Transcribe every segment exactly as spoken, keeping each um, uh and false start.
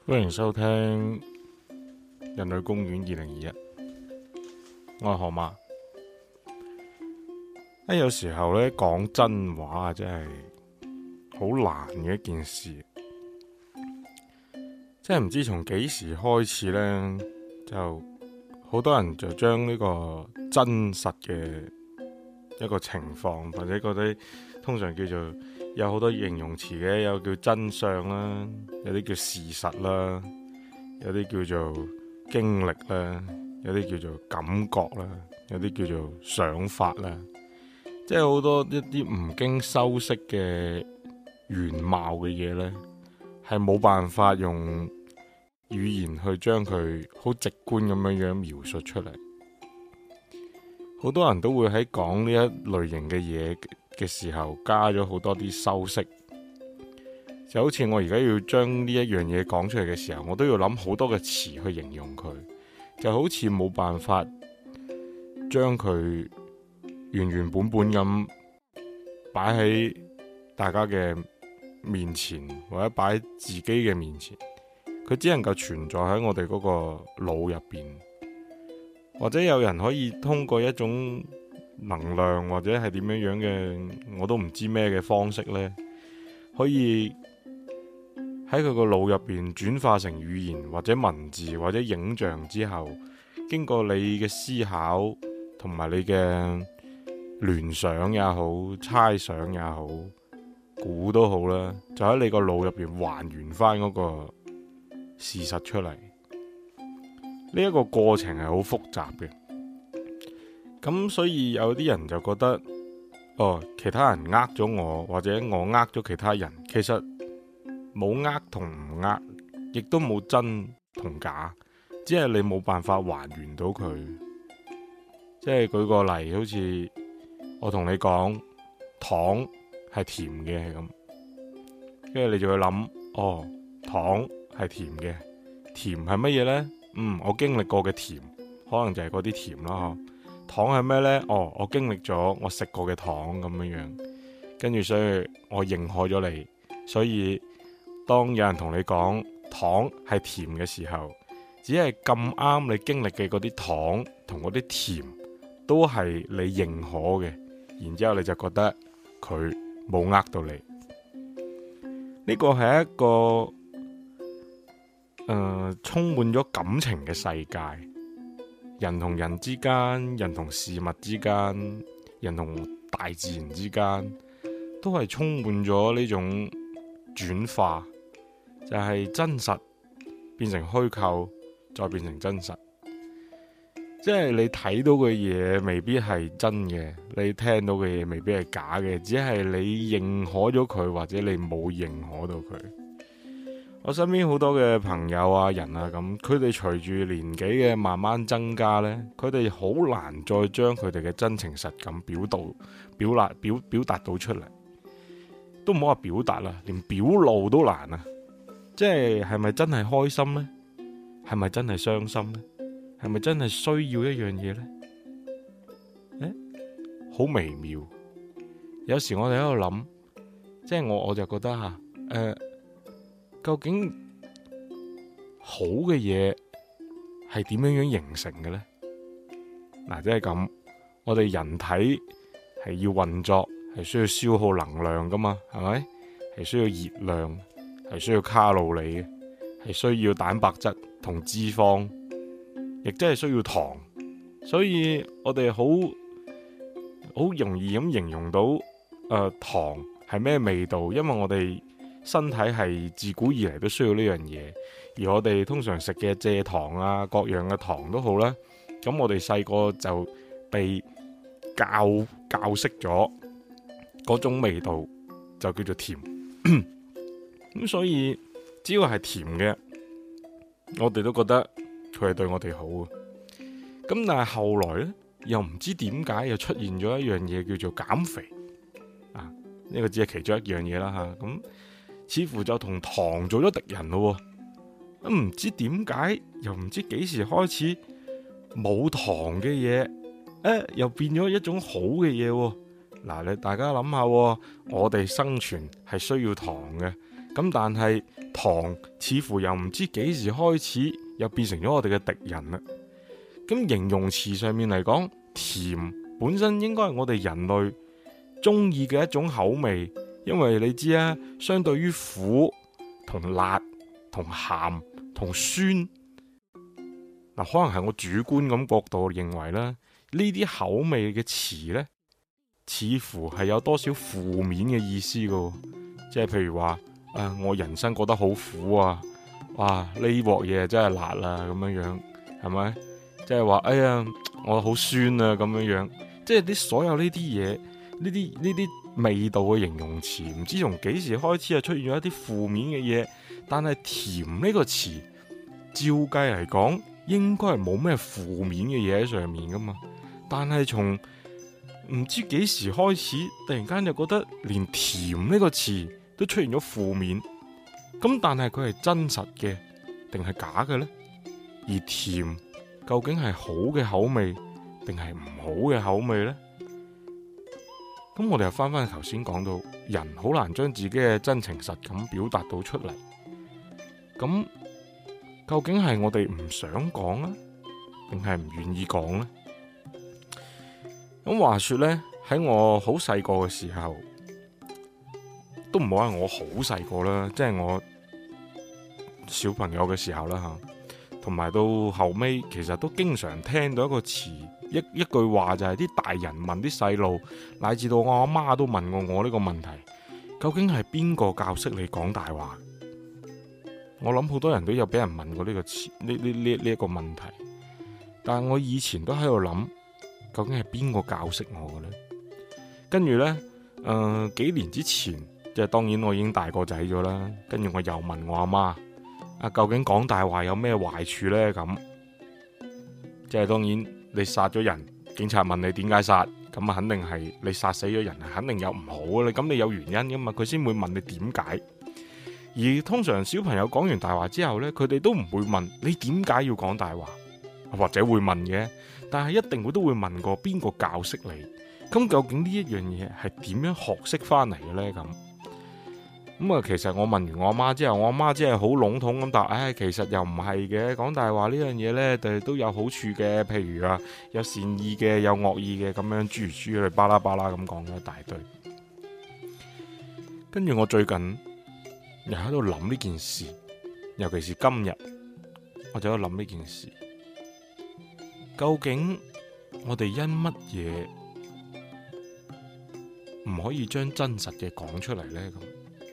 歡迎收聽人類公園二零二一，我係河馬。啊，有時候呢，講真話真係好難嘅一件事，即係唔知從幾時開始呢，就好多人就將呢個真實嘅一個情況，或者嗰啲通常叫做有好多形容詞嘅，有叫真相啦，有啲叫事實啦，有啲叫做經歷啦，有啲叫做感覺啦，有啲叫做想法啦，即係好多一啲唔經修飾嘅原貌嘅嘢呢，係冇辦法用語言去將佢好直觀咁樣樣描述出嚟。好多人都會喺講呢一類型嘅嘢嘅時候加咗好多啲修飾，就好似我而家要將呢一樣嘢講出嚟嘅時候，我都要諗好多嘅詞去形容佢，就好似冇辦法將佢原原本本咁擺喺大家嘅面前，或者擺喺自己嘅面前，佢只能夠存在喺我哋嗰個腦入邊。或者有人可以通過一種能量或者係點樣樣嘅，我都唔知咩嘅方式呢，可以喺佢個腦入邊轉化成語言或者文字或者影像之後，經過你嘅思考同埋你嘅聯想也好、猜想也好、估都好啦，就喺你個腦入邊還原翻嗰個事實出嚟。呢一個過程係好複雜嘅，咁所以有啲人就覺得，哦，其他人呃咗我，或者我呃咗其他人，其實冇呃同唔呃，亦都冇真同假，只係你冇辦法還原到佢。即係舉個例，好似我同你講糖係甜嘅，係咁，跟住你就會諗，哦，糖係甜嘅，甜係乜嘢呢？嗯，我經歷過嘅甜，可能就係嗰啲甜啦。糖係咩呢？哦，我經歷咗我食過嘅糖咁樣樣，跟住所以我認可咗你。所以當有人同你講糖係甜嘅時候，只係咁啱你經歷嘅嗰啲糖同嗰啲甜都係你認可嘅，然之後你就覺得佢冇呃到你。呢個係一個誒、呃，充滿咗感情嘅世界，人同人之間，人同事物之間，人同大自然之間，都係充滿咗呢種轉化，就係、是、真實變成虛構，再變成真實。即係你睇到嘅嘢未必係真嘅，你聽到嘅嘢未必係假嘅，只係你認可咗佢，或者你冇認可到佢。我身邊好多嘅朋友啊、人啊咁，佢哋隨住年紀嘅慢慢增加呢，佢哋好難再將佢哋嘅真情實感表到、表達、表表達到出嚟，都唔好話表達啦，連表露都難啊！即係係咪真係開心呢？係咪真係傷心呢？係咪真係需要一樣嘢呢？誒，好微妙。有時我哋喺度諗，即係我我就覺得吓，誒、呃。究竟好嘅嘢係點樣樣形成嘅呢？嗱，即係咁，我哋人體係要運作，係需要消耗能量噶嘛，係咪？係需要熱量，係需要卡路里嘅，係需要蛋白質同脂肪，亦即係需要糖。所以我哋好好容易咁形容到，誒、呃，糖係咩味道？因為我哋身體係自古以嚟都需要呢樣嘢，而我哋通常食嘅蔗糖啊，各樣嘅糖都好啦。咁我哋細個就被教教識咗嗰種味道，就叫做甜。咁所以只要係甜嘅，我哋都覺得佢係對我哋好嘅。咁但係後來呢，又唔知點解又出現咗一樣嘢叫做減肥啊！呢個只係其中一樣嘢啦吓，咁。似乎就同糖做咗敵人咯，咁唔知點解，又唔知幾時開始冇糖嘅嘢，誒，又變咗一種好嘅嘢。嗱，你大家諗下，我哋生存係需要糖嘅， 咁但係糖似乎又唔知幾時開始又變成咗我哋嘅敵人啦。咁形容詞上面嚟講，甜本身應該係我哋人類中意嘅一種口味，因為你知啊，相對於苦同辣同鹹同酸，嗱可能係我主觀咁角度認為啦，呢啲口味嘅詞呢，似乎係有多少負面嘅意思噶，即係譬如話誒、呃，我人生覺得好苦啊，哇呢鑊嘢真係辣啦咁樣樣，係咪？即係話哎呀我好酸啊咁樣樣，即係啲所有呢啲嘢，呢啲呢啲味道嘅形容詞，唔知從幾時開始啊出現咗一啲負面嘅嘢，但係甜呢個詞，照計嚟講應該係冇咩負面嘅嘢喺上面噶嘛，但係從唔知幾時開始，突然間就覺得連甜呢個詞都出現咗負面，咁但係佢係真實嘅定係假嘅呢？而甜究竟係好嘅口味定係唔好嘅口味呢？咁我哋又翻翻頭先講到，人好難將自己嘅真情實感表達到出嚟。咁究竟係我哋唔想講啊，定係唔願意講呢？咁話說呢，喺我好細個嘅時候，都唔好話我好細個啦，即係我小朋友嘅時候啦吓。同埋到後尾，其實都經常聽到一個詞，一一句話就係啲大人問啲細路，乃至到我阿媽都問過我呢個問題：究竟係邊個教識你講大話？我諗好多人都有俾人問過呢個詞，呢呢呢呢一個問題。但係我以前都喺度諗，究竟係邊個教識我嘅呢？跟住呢，誒、呃、幾年之前，即係當然我已經大個仔咗啦。跟住我又問我阿媽。啊，究竟講大話有咩壞處呢？咁即係當然，你殺咗人，警察問你點解殺，咁啊肯定係你殺死咗人，係肯定有唔好嘅。咁你有原因噶嘛？佢先會問你點解。而通常小朋友講完大話之後呢，佢哋都唔會問你點解要講大話，或者會問嘅，但係一定會都會問過邊個教識你。咁究竟呢一樣嘢係點樣學識翻嚟嘅呢？咁咁啊，其實我問完我阿媽之後，我阿媽只係好籠統咁答，唉、哎，其實又唔係嘅，講大話呢樣嘢呢，誒都有好處嘅，譬如啊，有善意嘅，有惡意嘅，咁樣諸如諸類，巴拉巴拉咁講咗一大堆。跟住我最近又喺度諗呢件事，尤其是今日，我就喺度諗呢件事，究竟我哋因乜嘢唔可以將真實嘅講出嚟呢？咁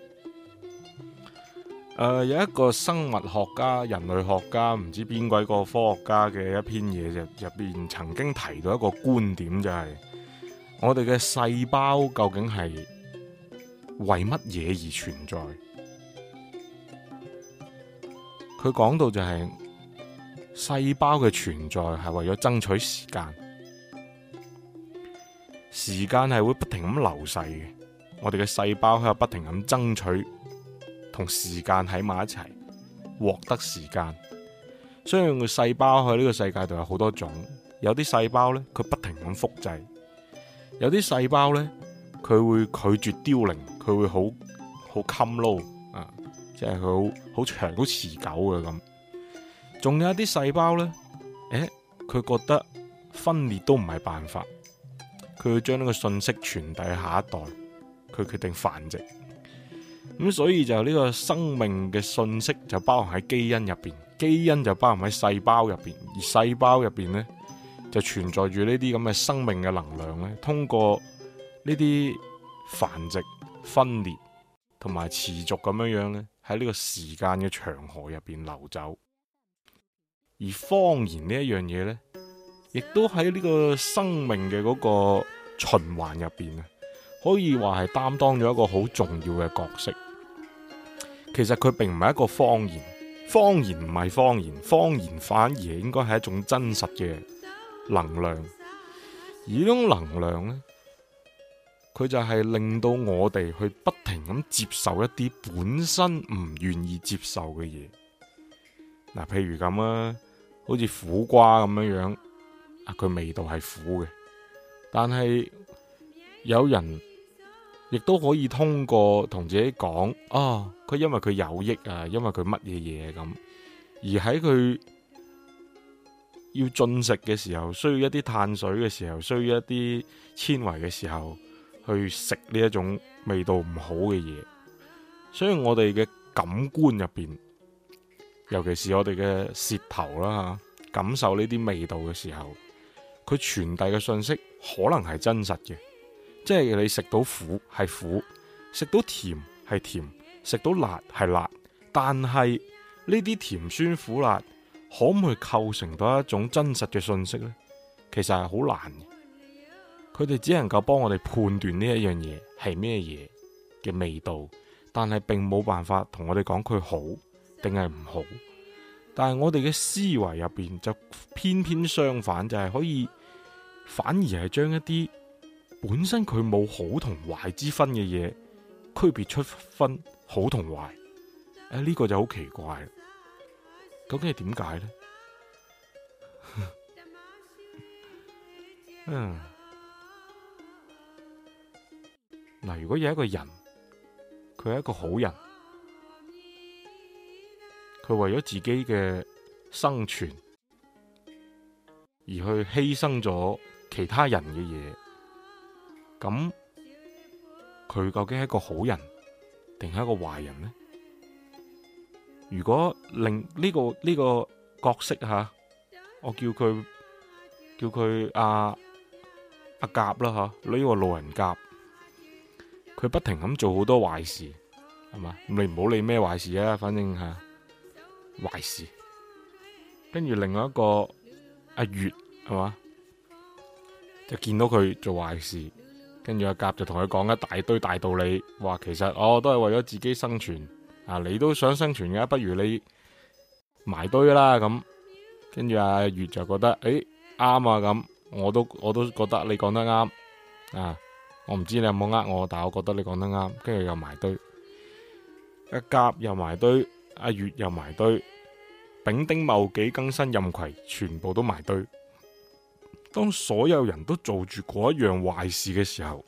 誒、呃，有一個生物學家、人類學家，唔知邊鬼個科學家嘅一篇嘢入入邊，曾經提到一個觀點，就係、是、我哋嘅細胞究竟係為乜嘢而存在？佢講到就係、是、細胞嘅存在係為咗爭取時間，時間係會不停咁流逝嘅，我哋嘅細胞喺度不停咁爭取。同時間喺埋一齊，獲得時間。所以個細胞喺呢個世界度有好多種，有啲細胞呢，佢不停咁複製；有啲細胞呢，佢會拒絕凋零，佢會好好襟撈啊，即係佢好好長、好持久嘅咁。仲有一啲細胞呢，誒，佢覺得分裂都唔係辦法，佢要將呢個信息傳遞下一代，佢決定繁殖。咁所以就呢個生命嘅信息就包含喺基因入邊，基因就包含喺細胞入邊，而細胞入邊呢，就存在住呢啲咁嘅生命嘅能量呢，通過呢啲繁殖、分裂同埋持續咁樣樣呢，喺呢個時間嘅長河入邊流走。而謊言呢一樣嘢呢，亦都喺呢個生命嘅嗰個循環入邊啊，可以話係擔當咗一個好重要嘅角色。其實佢並唔係一個謊言，謊言唔係謊言，謊言反而應該係一種真實嘅能量。而呢種能量呢，佢就係令到我哋去不停咁接受一啲本身唔願意接受嘅嘢。嗱，譬如咁啊，好似苦瓜咁樣樣，啊，佢味道係苦嘅，但係有人亦都可以通過同自己講啊，佢因為佢有益啊，因為佢乜嘢嘢咁，而喺佢要進食嘅時候，需要一啲碳水嘅時候，需要一啲纖維嘅時候，去食呢一種味道唔好嘅嘢。所以我哋嘅感官入邊，尤其是我哋嘅舌頭啦，感受呢啲味道嘅時候，佢傳遞嘅信息可能係真實嘅，即係你食到苦係苦，食到甜係甜，食到辣係辣，但係呢啲甜酸苦辣可唔可以構成到一種真實嘅信息呢？其實係好難嘅，佢哋只能夠幫我哋判斷呢一樣嘢係咩嘢嘅味道，但係並冇辦法同我哋講佢好定係唔好。但係我哋嘅思維入邊就偏偏相反，就係可以反而係將一啲本身佢冇好同壞之分嘅嘢區別出分好同壞。誒，呢個就好奇怪，究竟係點解呢？嗯，嗱，如果有一個人，佢係一個好人，佢為咗自己嘅生存而去犧牲咗其他人嘅嘢，咁佢究竟係一個好人定係一個壞人呢？如果令呢、這個呢、這個角色吓，我叫佢叫佢阿阿甲啦吓，呢、這個路人甲，佢不停咁做好多壞事，係嘛？你唔好理咩壞事啊，反正吓壞事。跟住另外一個阿月係嘛，就見到佢做壞事，跟住阿甲就同佢講一大堆大道理，話其實我、哦、都係為咗自己生存。啊！你都想生存嘅，不如你埋堆啦咁。跟住阿月就覺得，誒啱啊咁，我都我都覺得你講得啱啊！我唔知你有冇呃我，但係我覺得你講得啱。跟住又埋堆，阿甲又埋堆，阿月又埋堆，丙丁戊己庚辛壬癸全部都埋堆。當所有人都做住嗰一樣壞事嘅時候，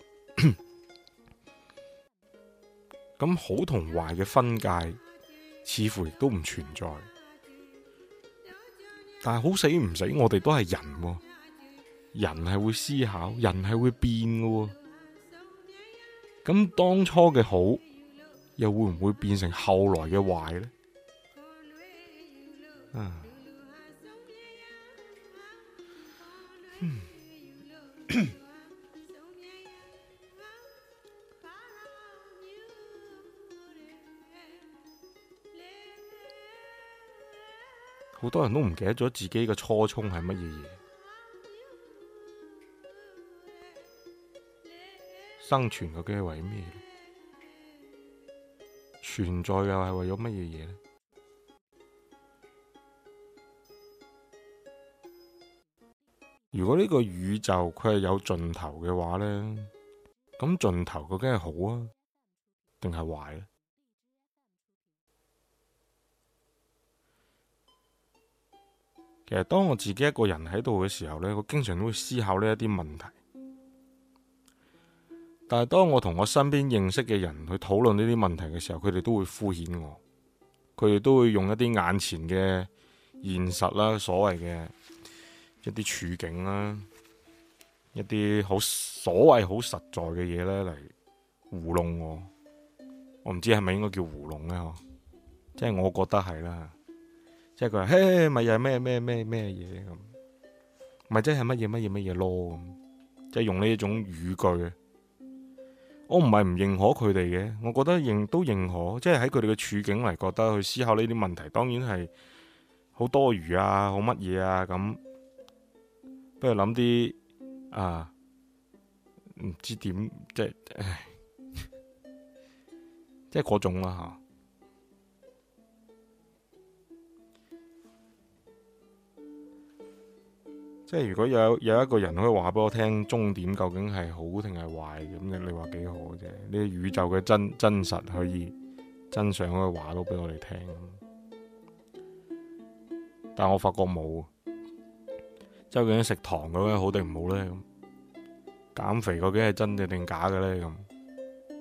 咁好同壞嘅分界似乎亦都唔存在，但係好死唔死，我哋都係人喎，人係會思考，人係會變嘅。咁當初嘅好，又會唔會變成後來嘅壞呢？啊，嗯好多人都唔記得咗自己嘅初衷係乜嘢嘢，生存究竟係為咩？存在又係為咗乜嘢嘢呢？如果呢個宇宙佢係有盡頭嘅話呢，咁盡頭究竟係好啊，定係壞呢？其實當我自己一個人喺度嘅時候呢，我經常都會思考呢一啲問題。但係當我同我身邊認識嘅人去討論呢啲問題嘅時候，佢哋都會敷衍我，佢哋都會用一啲眼前嘅現實啦，所謂嘅一啲處境啦，一啲好所謂好實在嘅嘢呢嚟糊弄我。我唔知係咪應該叫糊弄呢？即係我覺得係啦。即係佢話，嘿，咪又係咩咩咩咩嘢咁，咪即係乜嘢乜嘢乜嘢咯咁，即係用呢一種語句。我唔係唔認可佢哋嘅，我覺得認都認可，即係喺佢哋嘅處境嚟覺得去思考呢啲問題，當然係好多餘啊，好乜嘢啊咁，不如諗啲啊，唔知點即係，唉，即係嗰種啦吓。即係如果有有一個人可以話俾我聽終點究竟係好定係壞咁，你你話幾好啫？呢個宇宙嘅真真實可以真相可以話到俾我哋聽，但我發覺冇。究竟食糖究竟好定唔好咧？咁減肥究竟係真定定假嘅咧？咁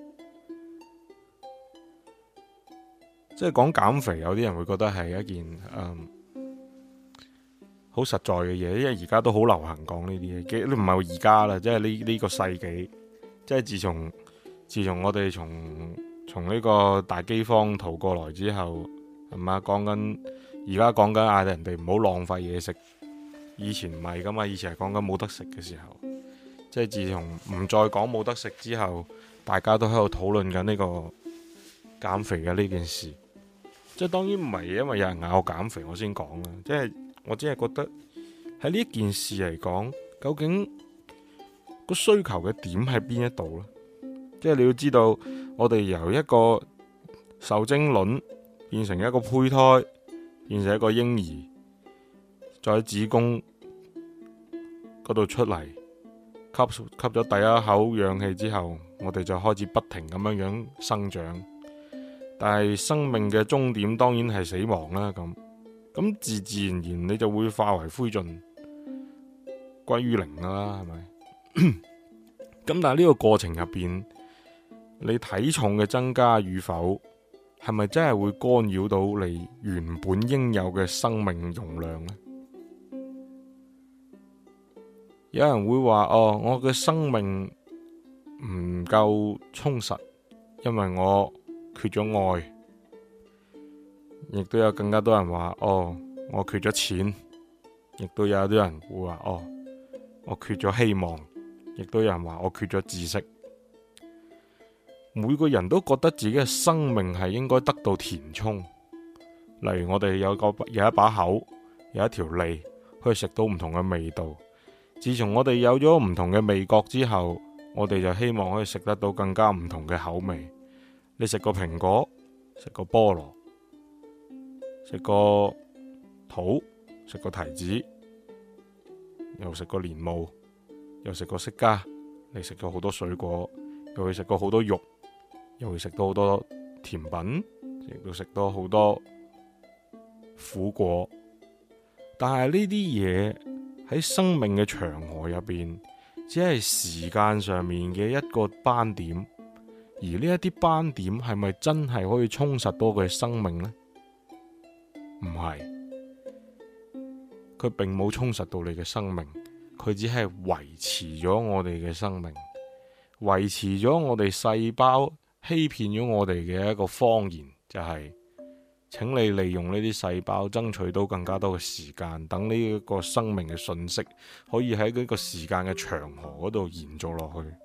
即係講減肥，有啲人會覺得係一件嗯好實在嘅嘢，因為而家都好流行講呢啲嘢。唔係而家啦，即係呢呢個世紀，即係自從自從我哋從從呢個大饑荒逃過來之後，係嘛，講緊而家講緊嗌人哋唔好浪費嘢食。以前唔係噶嘛，以前係講緊冇得食嘅時候，即係自從唔再講冇得食之後，大家都喺度討論緊呢個減肥嘅呢件事。即係當然唔係因為有人嗌我減肥我先講啦，即係我只係覺得喺呢一件事嚟講，究竟個需求嘅點喺邊一度呢？即係你要知道，我哋由一個受精卵變成一個胚胎，變成一個嬰兒，再喺子宮嗰度出嚟，吸吸咗第一口氧氣之後，我哋就開始不停咁樣樣生長。但係生命嘅終點當然係死亡啦，咁咁自自然然你就會化為灰燼，歸於零啦，係咪？咁但係呢個過程入邊，你體重嘅增加與否，係咪真係會干擾到你原本應有嘅生命容量呢？有人會話哦，我嘅生命唔夠充實，因為我缺咗愛。亦都有更加多人話哦，我缺咗錢。亦都有啲人會話哦，我缺咗希望。亦都有人話我缺咗知識。每個人都覺得自己嘅生命係應該得到填充。例如我哋有個有一把口，有一條脷，可以食到唔同嘅味道。自從我哋有咗唔同嘅味覺之後，我哋就希望可以食得到更加唔同嘅口味。你食個蘋果，食個菠蘿，食個桃，食個提子，又食個蓮霧，又食個釋迦。你食咗好多水果，又會食過好多肉，又會食到好多甜品，亦都食到好多苦果。但係呢啲嘢喺生命嘅長河入邊，只係時間上面嘅一個斑點。而呢一啲斑點係咪真係可以充實到佢嘅生命呢？唔係，佢並冇充實到你嘅生命，佢只係維持咗我哋嘅生命，維持咗我哋細胞，欺騙咗我哋嘅一個謊言，就係請你利用呢啲細胞爭取到更加多嘅時間，等呢一個生命嘅信息可以喺呢個時間嘅長河嗰度延續落去。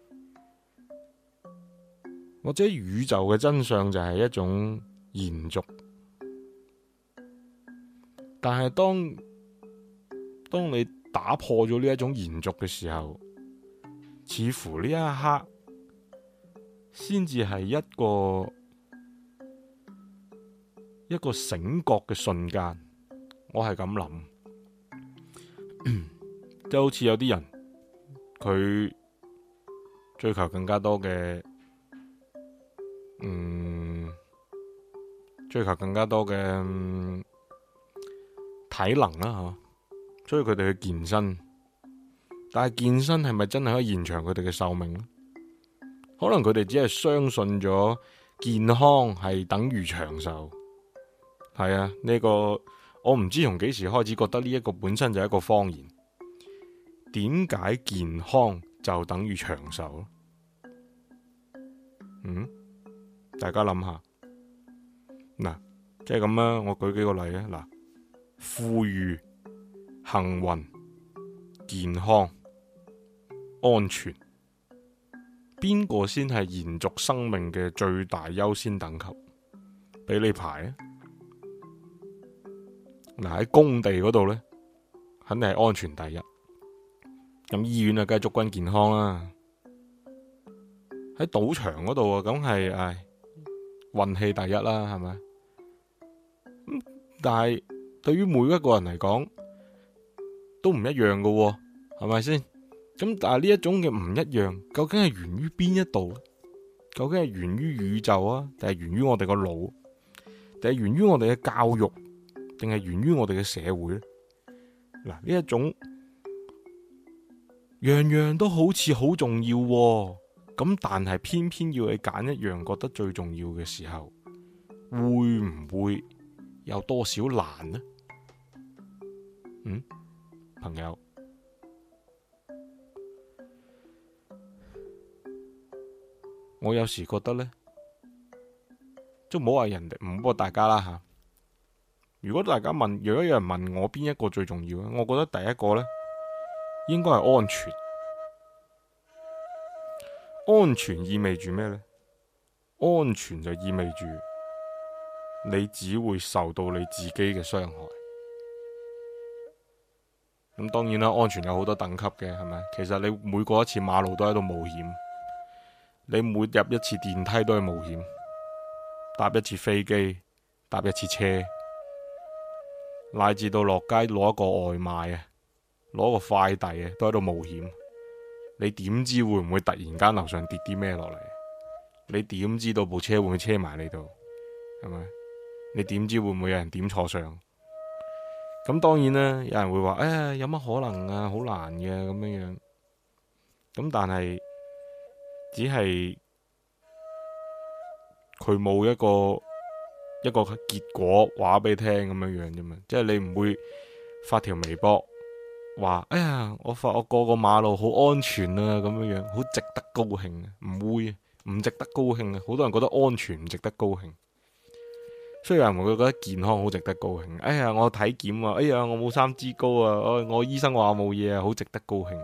或者宇宙嘅真相就係一種延續，但係當當你打破咗呢一種延續嘅時候，似乎呢一刻先至係一個一個醒覺嘅瞬間。我係咁諗，即係好似有啲人佢追求更加多嘅。嗯，追求更加多嘅、嗯、體能啦，吓，所以佢哋去健身。但係健身係咪真係可以延長佢哋嘅壽命呢？可能佢哋只係相信咗健康係等於長壽。係啊，呢、這個我唔知從幾時開始覺得呢一個本身就係一個謊言。點解健康就等於長壽？嗯？大家諗下，嗱，即係咁啦。我舉幾個例啊，嗱，富裕、幸運、健康、安全，邊個先係延續生命嘅最大優先等級？俾你排啊！嗱，喺工地嗰度呢，肯定係安全第一。咁醫院啊，梗係祝君健康啦。喺賭場嗰度啊，梗係唉。運氣第一啦，係咪？咁但係對於每一個人嚟講都唔一樣㗎，係咪先？咁但係呢一種嘅唔一樣，究竟係源於邊一度？究竟係源於宇宙啊，定係源於我哋個腦，定係源於我哋嘅教育，定係源於我哋嘅社會呢？嗱，呢一種樣樣都好似好重要喎。咁但係偏偏要你揀一樣覺得最重要嘅時候， 會唔會有多少難呢？嗯，朋友，我有時覺得呢，即唔好話人哋，唔好話大家啦吓。如果大家問，如果有人問我邊一個最重要咧，我覺得第一個呢應該係安全。安全意味住咩呢？安全就意味住你只會受到你自己嘅傷害。咁當然啦，安全有好多等級嘅，係咪？其實你每過一次馬路都喺度冒險，你每入一次電梯都係冒險，搭一次飛機，搭一次車，乃至到落街攞一個外賣啊，攞個快遞啊，都喺度冒險。你點知會唔會突然間樓上跌啲咩落嚟？你點知道部車會唔會車埋你度？係咪？你點知會唔會有人點錯上？咁當然啦，有人會話：誒，有乜可能啊？好難嘅咁樣樣。咁但係只係佢冇一個一個結果話俾你聽咁樣樣啫嘛。即係你唔會發條微博話：哎呀，我發我過個馬路好安全啊，咁樣樣好值得高興啊！唔會，唔值得高興啊！好多人覺得安全唔值得高興。雖然有人會覺得健康好值得高興，哎呀我體檢啊，哎呀我冇三脂高啊，我我醫生話我冇嘢啊，好值得高興。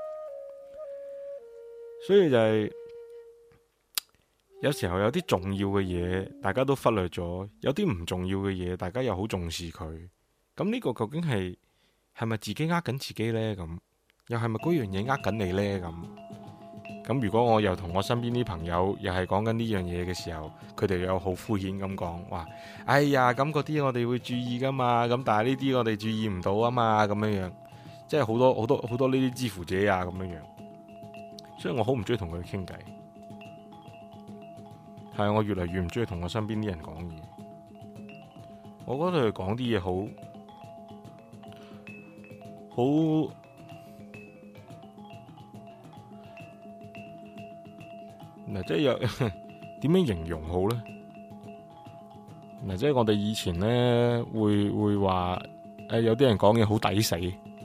所以就係、是、有時候有啲重要嘅嘢，大家都忽略咗；有啲唔重要嘅嘢，大家又好重視佢。咁呢個究竟係係咪自己呃緊自己呢？咁又係咪嗰樣嘢呃緊你呢？咁？咁如果我又同我身邊啲朋友又係講緊呢樣嘢嘅時候，佢哋又好敷衍咁講話：哎呀，咁嗰啲我哋會注意噶嘛，咁但係呢啲我哋注意唔到啊嘛，咁樣樣，即係好多好多好多呢啲之乎者啊咁樣樣。所以我好唔中意同佢哋傾偈，係我越嚟越唔中意同我身邊啲人講嘢。我覺得佢哋講啲嘢好好。嗱，即係有點樣形容好呢？嗱，即係我哋以前呢會會話誒，有啲人講嘢好抵死，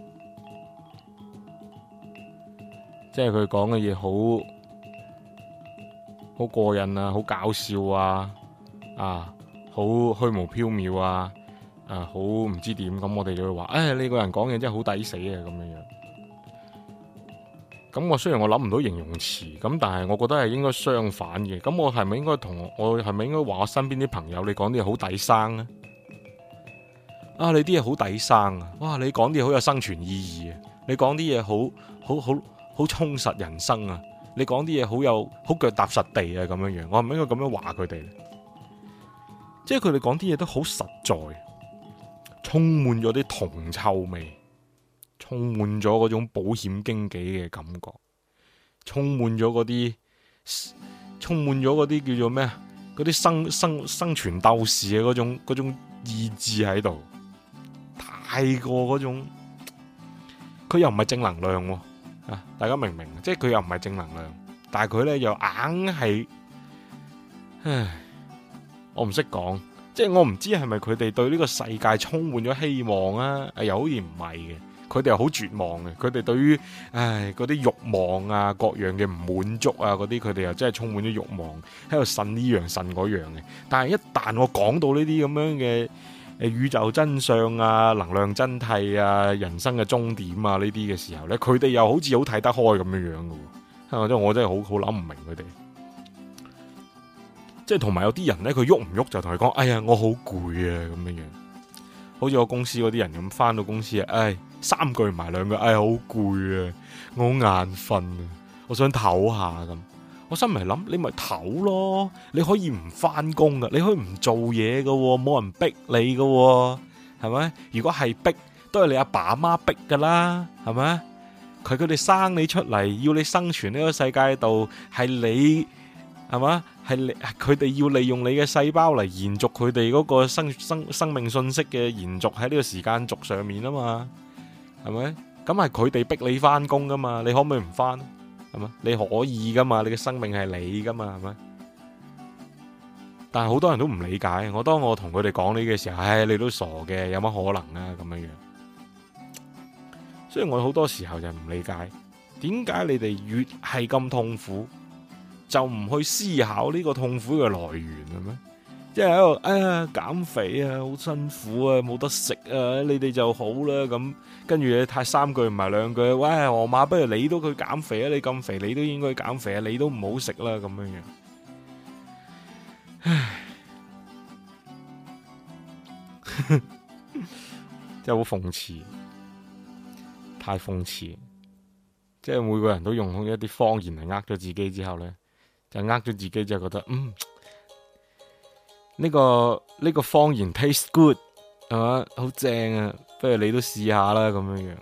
即係佢講嘅嘢好好過癮啊，好搞笑啊，啊，好虛無縹緲啊，啊，好唔知點咁，我哋就會話：誒，呢個人講嘢真係好抵死啊，咁樣樣。咁我雖然我諗唔到形容詞，咁但係我覺得係應該相反嘅。咁我係咪應該同我係咪應該話我身邊啲朋友，你講啲嘢好抵生呢？啊，你啲嘢好抵生啊！哇，你講啲嘢好有生存意義啊！你講啲嘢好好好好充實人生啊！你講啲嘢好有好腳踏實地啊！咁樣樣，我係咪應該咁樣話佢哋？即係佢哋講啲嘢都好實在，充滿咗啲銅臭味。充滿咗嗰種保險經紀嘅感覺，充滿咗嗰啲，充滿咗嗰啲叫做咩啊？嗰啲生生生存鬥士嘅嗰種嗰種意志喺度，太過嗰種，佢又唔係正能量喎，啊！大家明唔明？即係佢又唔係正能量，但係佢咧又硬係，唉，我唔識講，即係我唔知係咪佢哋對呢個世界充滿咗希望啊？又好似唔係嘅。佢哋又好絕望嘅，佢哋對於唉嗰啲慾望啊、各樣嘅唔滿足啊嗰啲，佢哋又真係充滿咗慾望，喺度呻呢樣呻嗰樣嘅。但係一旦我講到呢啲咁樣嘅誒宇宙真相啊、能量真諦啊、人生嘅終點啊呢啲嘅時候咧，佢哋又好似好睇得開咁樣樣嘅喎。即係我真係好好諗唔明佢哋。即係同埋有啲人咧，佢喐唔喐就同佢講：哎呀，我好攰啊咁樣樣。好似我公司嗰啲人咁，翻到公司啊，唉，三句唔埋兩句，唉，好攰啊，我好眼瞓啊，我想唞下咁。我心嚟諗，你咪唞咯，你可以唔翻工噶，你可以唔做嘢噶，冇人逼你噶，係咪？如果係逼，都係你阿爸阿媽逼噶啦，係咪？佢佢哋生你出嚟，要你生存呢個世界度，係你。係嘛？係佢哋要利用你嘅細胞嚟延續佢哋嗰個生生生命信息嘅延續喺呢個時間軸上面啊嘛，係咪？咁係佢哋逼你翻工噶嘛？你可唔可以唔翻？係嘛？你可以噶嘛？你嘅生命係你噶嘛？係咪？ 但係好多人都唔理解。我當我同佢哋講呢嘅時候，唉，你都傻嘅，有乜可能啊咁樣樣。所以我好多時候就唔理解，點解你哋越係咁痛苦，就唔去思考呢個痛苦嘅來源嘅咩？即係喺度，哎呀減肥啊，好辛苦啊，冇得食啊，你哋就好啦咁。跟住你太三句唔係兩句，喂，河馬不如你都去減肥啊！你咁肥，你都應該減肥啊！你都唔好食啦咁樣樣。唉，真係好諷刺，太諷刺。即係每個人都用一啲謊言嚟呃咗自己之後呢，就呃咗自己就覺得嗯。呢、這個呢、這個謊言 taste good 係嘛，好正啊！不如你都試下啦咁樣樣。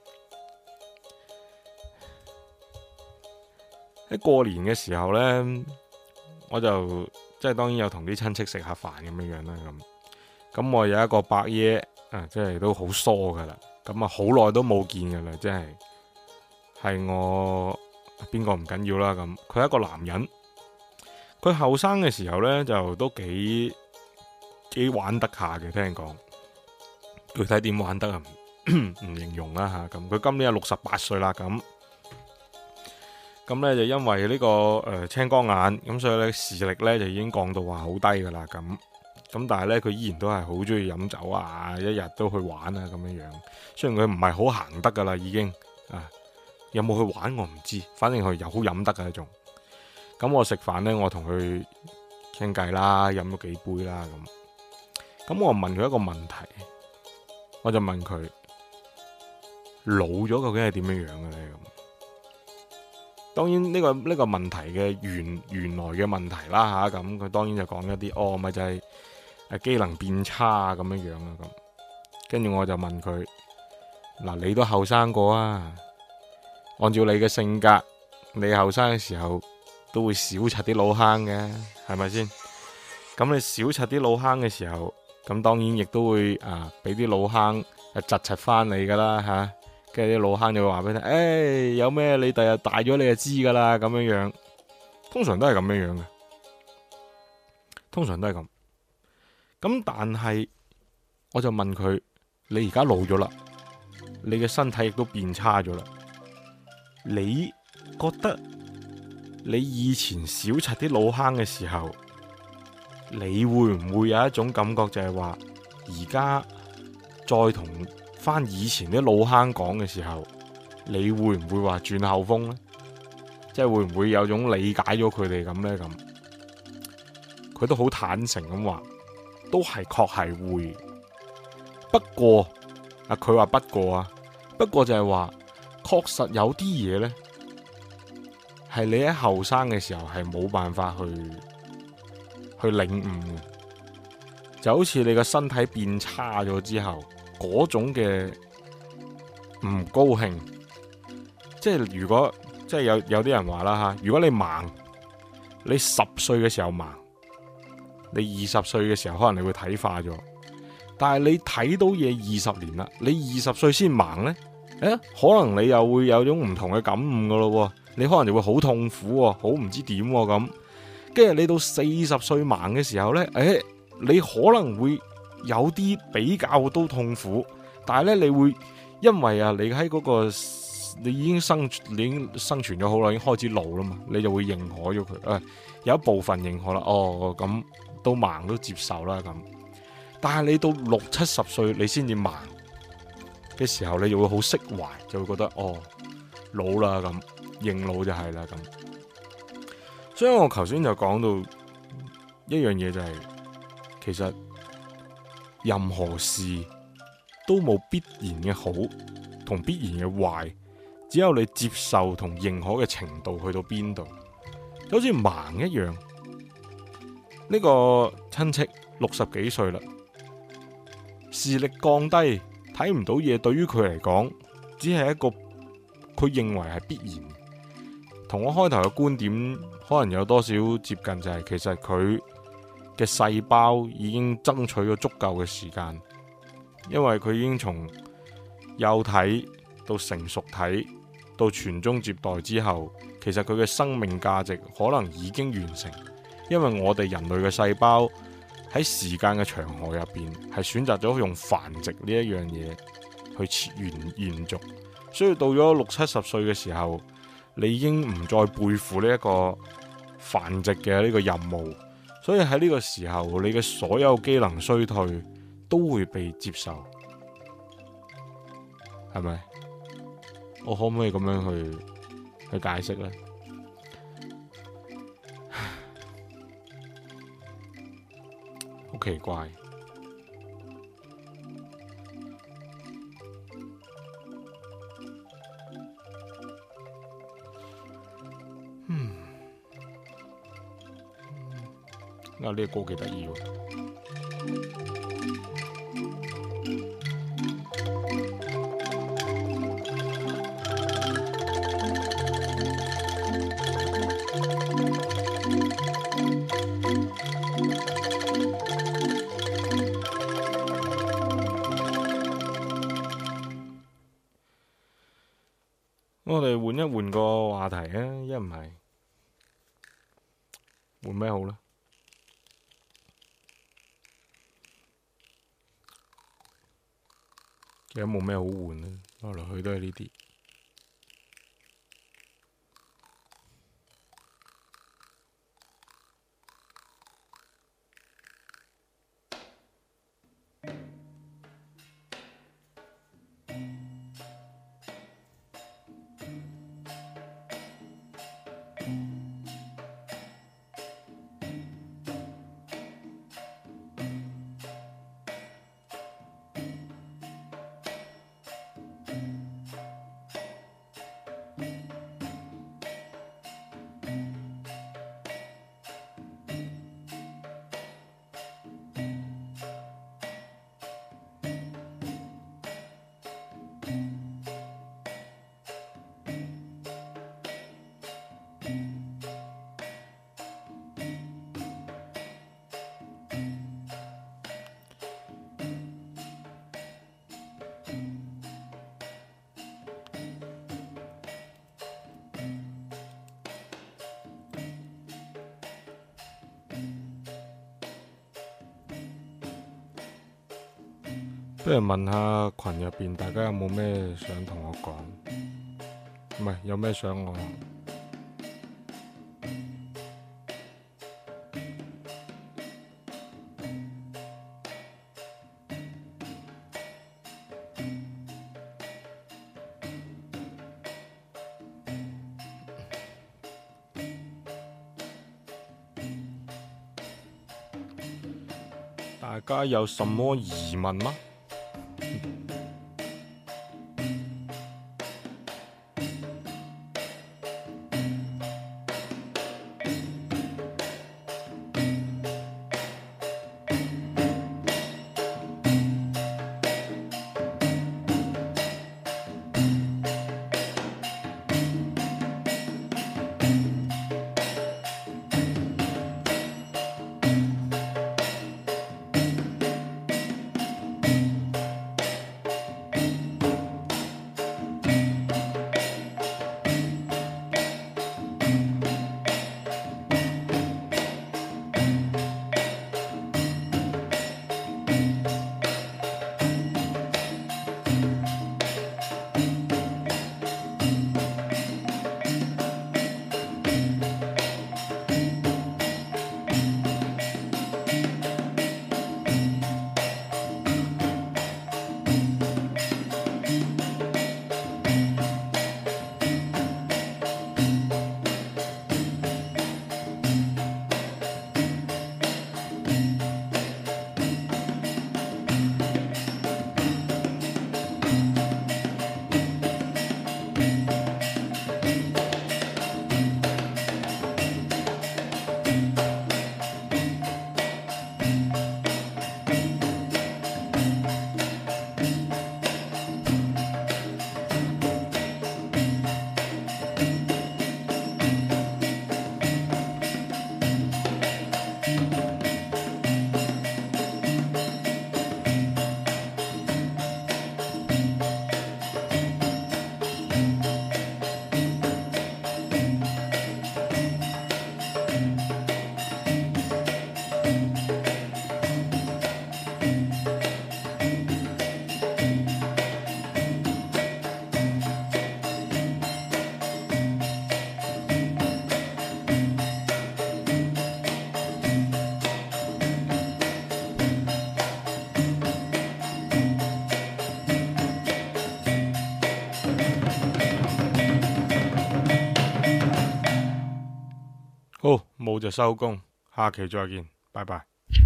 喺過年嘅時候呢，我就即係當然有同啲親戚食下飯咁樣樣啦。咁咁我有一個伯爺啊，即係都好疏噶啦。咁啊好耐都冇見噶啦，即係係我邊個唔緊要啦。咁佢係一個男人。佢後生嘅時候呢，就都幾幾玩得下嘅，聽講。具體點玩得啊？唔形容啦吓。咁佢今年有六十八歲啦，咁咁呢就因為呢、這個誒、呃、青光眼，咁所以呢視力呢就已經降到話好低噶啦。咁咁但係呢，佢依然都係好中意飲酒啊，一日都去玩啊咁樣樣。雖然佢唔係好行得噶啦，已經啊，有冇去玩我唔知，反正佢又好飲得嘅一種。咁我食飯呢，我同佢傾偈啦，飲咗幾杯啦，咁咁我問佢一個問題，我就問佢老咗究竟係點樣樣嘅咧？咁當然呢、這個呢、這個問題嘅原原來嘅問題啦吓，咁佢當然就講一啲哦，咪就係誒機能變差咁樣樣啊，咁跟住我就問佢嗱，你都後生過啊，按照你嘅性格，你後生嘅時候。都會少刷啲老坑嘅，係咪先？咁你少刷啲老坑嘅時候，咁當然亦都會啊，俾啲老坑啊窒窒翻你噶啦吓。跟住啲老坑就會話俾你聽，誒、欸，有咩你第日大咗你就知噶啦，咁樣樣。通常都係咁樣樣嘅，通常都係咁。咁但係，我就問佢：你而家老咗啦，你嘅身體亦都變差咗啦，你覺得？你以前小刷啲老坑嘅時候，你會唔會有一種感覺就係話，而家再同翻以前啲老坑講嘅時候，你會唔會話轉後風呢？即係會唔會有種理解咗佢哋咁呢？咁佢都好坦誠咁話，都係確係會。不過啊，佢話不過啊，不過就係話，確實有啲嘢呢。係你喺後生嘅時候係冇辦法去去領悟嘅，就好似你個身體變差咗之後嗰種嘅唔高興，即係如果即係有有啲人話啦吓，如果你盲，你十歲嘅時候盲，你二十歲嘅時候可能你會睇化咗，但係你睇到嘢二十年啦，你二十歲先盲呢，誒，可能你又會有種唔同嘅感悟噶咯。你可能就會好痛苦，好唔知點咁。跟住你到四十歲盲嘅時候呢，誒，你可能會有啲比較都痛苦，但係呢，你會因為啊，你喺嗰個你已經生你已經生存咗好耐，已經開始老啦嘛，你就會認可咗佢。誒，有一部分認可啦，哦，咁都盲都接受啦咁。但係你到六七十歲你先至盲嘅時候，你就會好釋懷，就會覺得哦，老啦咁。認老就係啦咁，所以我頭先就講到一樣嘢就係、是，其實任何事都冇必然嘅好同必然嘅壞，只有你接受同認可嘅程度去到邊度，就好似盲一樣。呢、這個親戚六十幾歲啦，視力降低，睇唔到嘢，對於佢嚟講，只係一個佢認為係必然。同我開頭嘅觀點可能有多少接近，就係其實佢嘅細胞已經爭取咗足夠嘅時間，因為佢已經從幼體到成熟體到傳宗接代之後，其實佢嘅生命價值可能已經完成， 因為我哋人類嘅細胞喺時間嘅長河入邊係選擇咗用繁殖呢一樣嘢去延延續，所以到咗六七十歲嘅時候，你已經唔再背負呢一個繁殖嘅呢個任務，所以喺呢個時候，你嘅所有機能衰退都會被接受，係咪？我可唔可以咁樣去去解釋呢？好奇怪。嗯，啊，呢個歌幾得意喎。我哋換一換個話題啊，一唔係換咩好呢？其實冇咩好換啊，來來去都係呢啲。不如問下群入邊大家有冇咩想同我講？唔係，有咩想我？大家有什麼疑問嗎？ 好，冇就收工，下期再見，拜拜。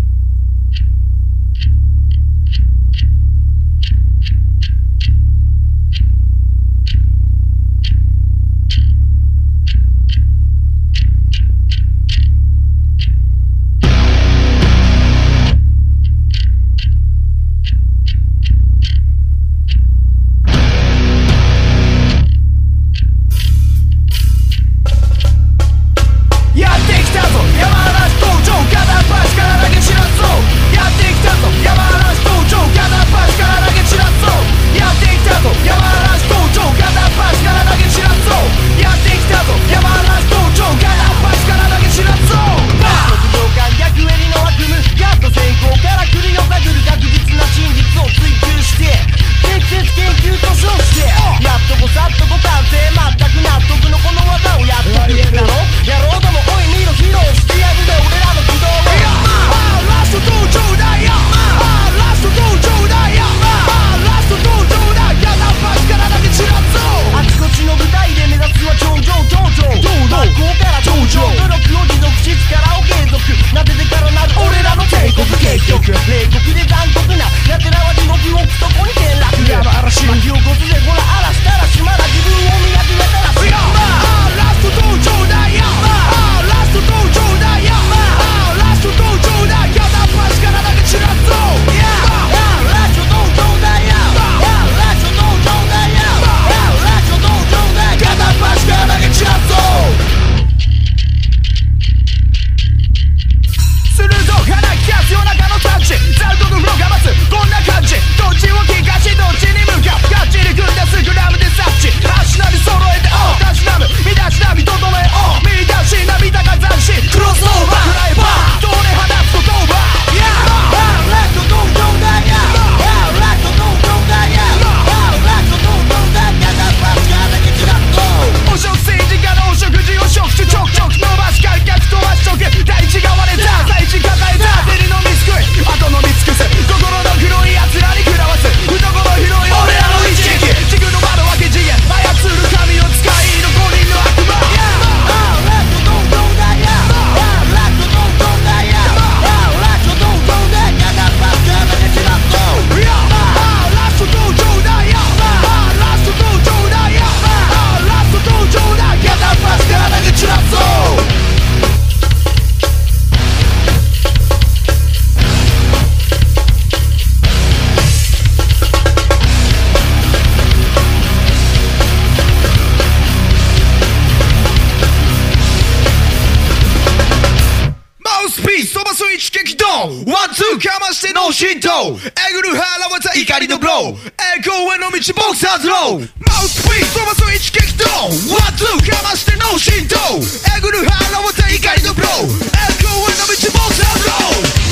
ワンツーかまして脳震盪えぐる腹渡怒りのブロー栄光への道ボクサーズローマウスピース飛ばす一撃ドンワンツーかまして脳震盪えぐる腹渡怒りのブロー栄光への道ボクサーズロー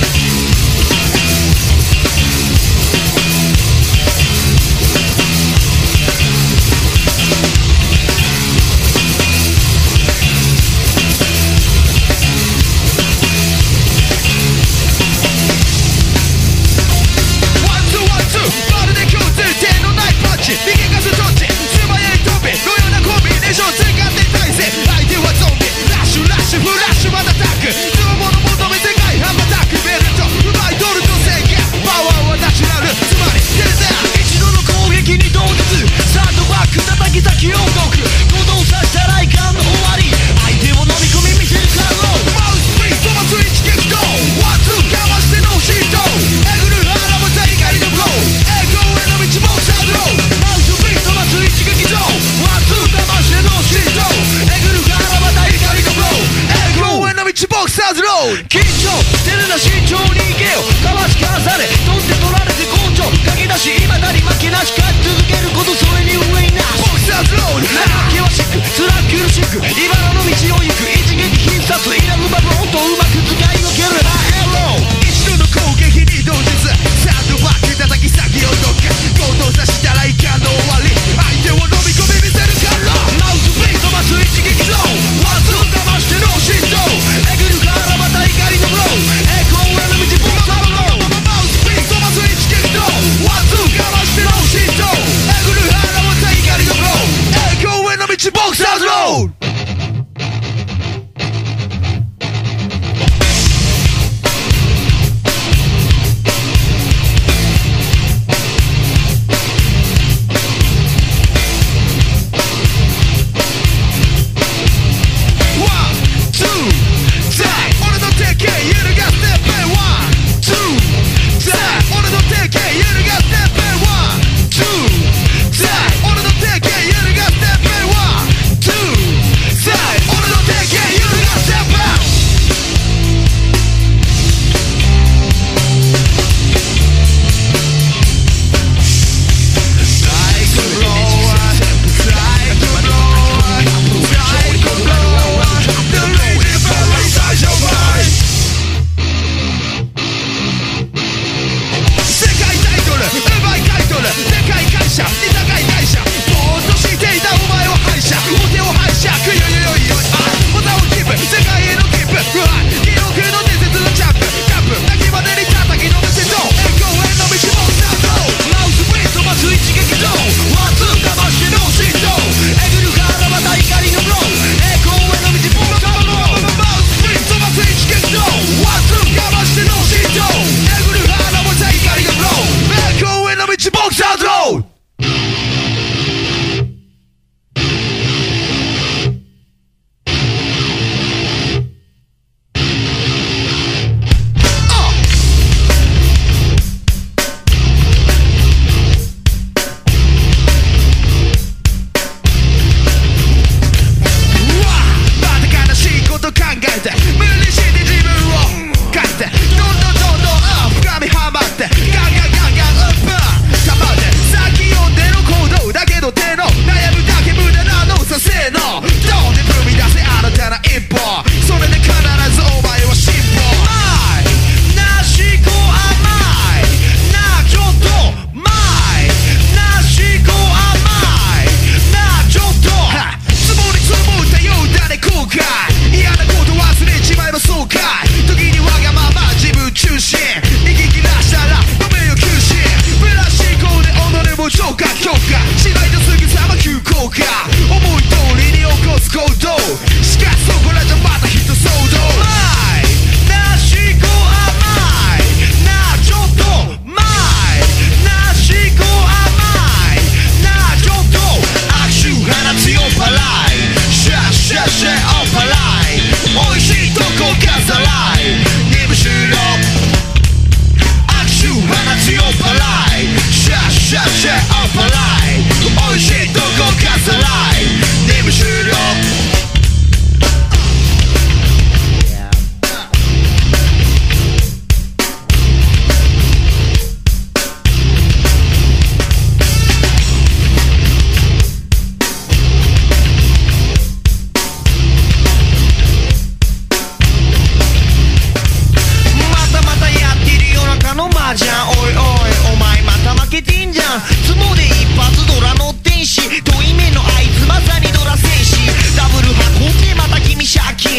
緊張してるな慎重に行けよかわしかされ飛んで取られて根性駆け出し今なり負けなし勝ち続けることそれに上になしボクサーズロール険しく辛苦しく茨の道を行く一撃必殺いらぬバブロンとうまく使い分けるハエロー一度の攻撃に同日サンドバッグ叩き先をどっか強盗さしたらいかんの終わり相手を飲み込み見せるからマウスピース飛ばす一撃ゾーンワンツー騙して脳震盪えぐるからまた怒りのブロー栄光への道ボクサーズローマウスピース飛ばす一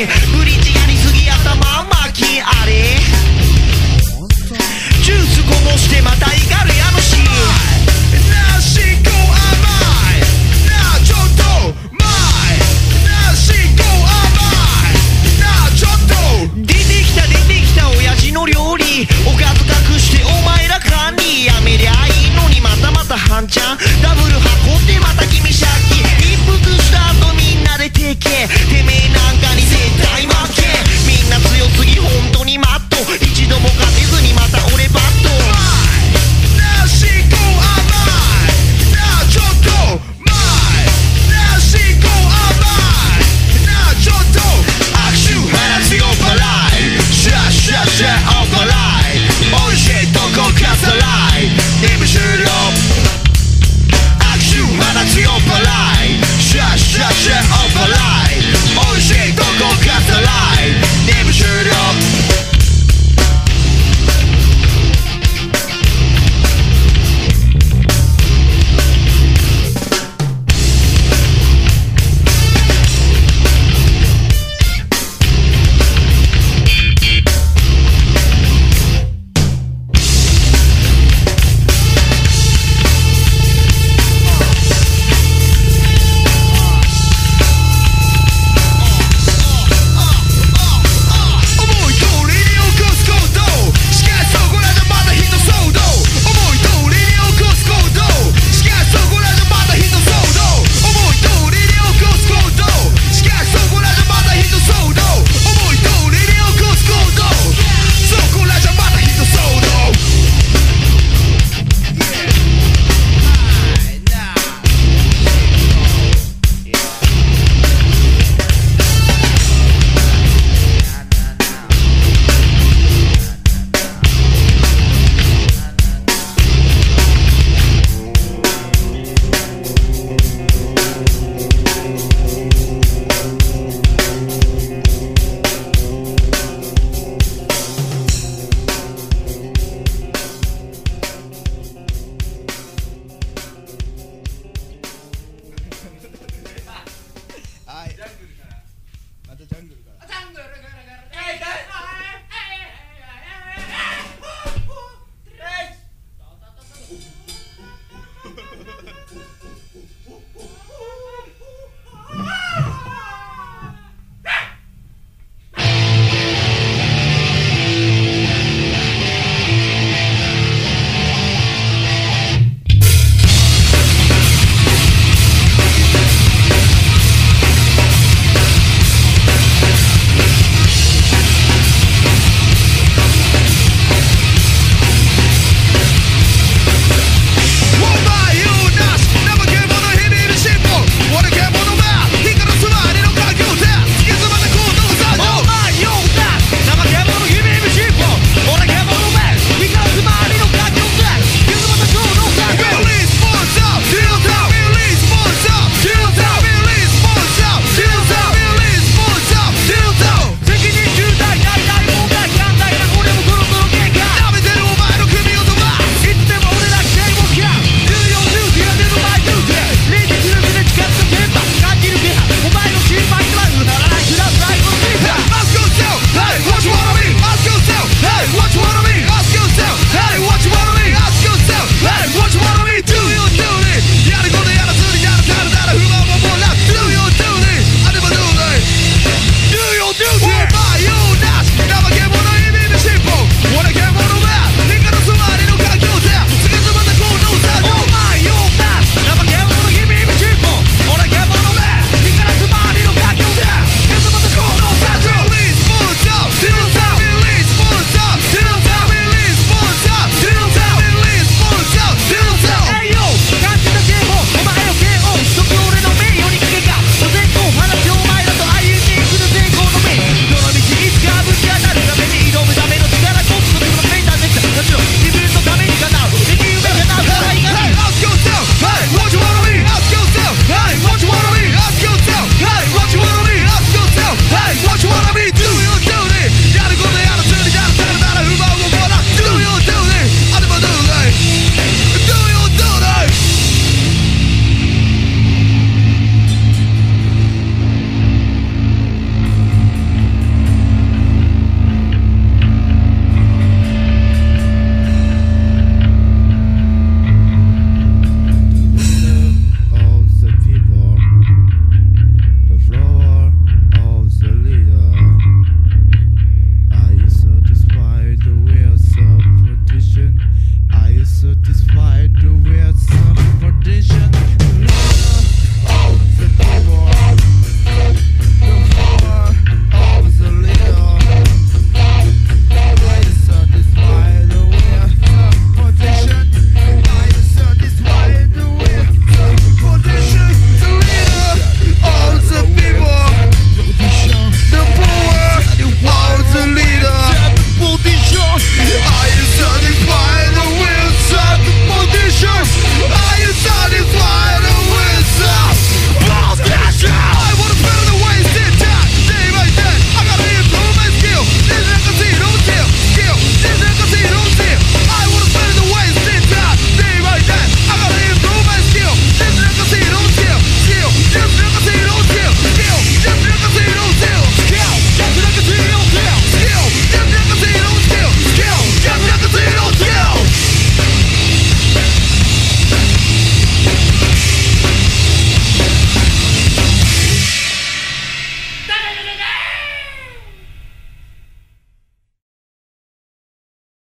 てブリッジやりすぎ頭巻きあれジュースこぼしてまた怒るやむしなしこ甘いなちょっと前なしこ甘いなちょっと出てきた出てきた親父の料理おかず隠してお前ら管理やめりゃいいのにまたまた半チャンダブル運んでまた君借金一服した後みんなでてけてめえな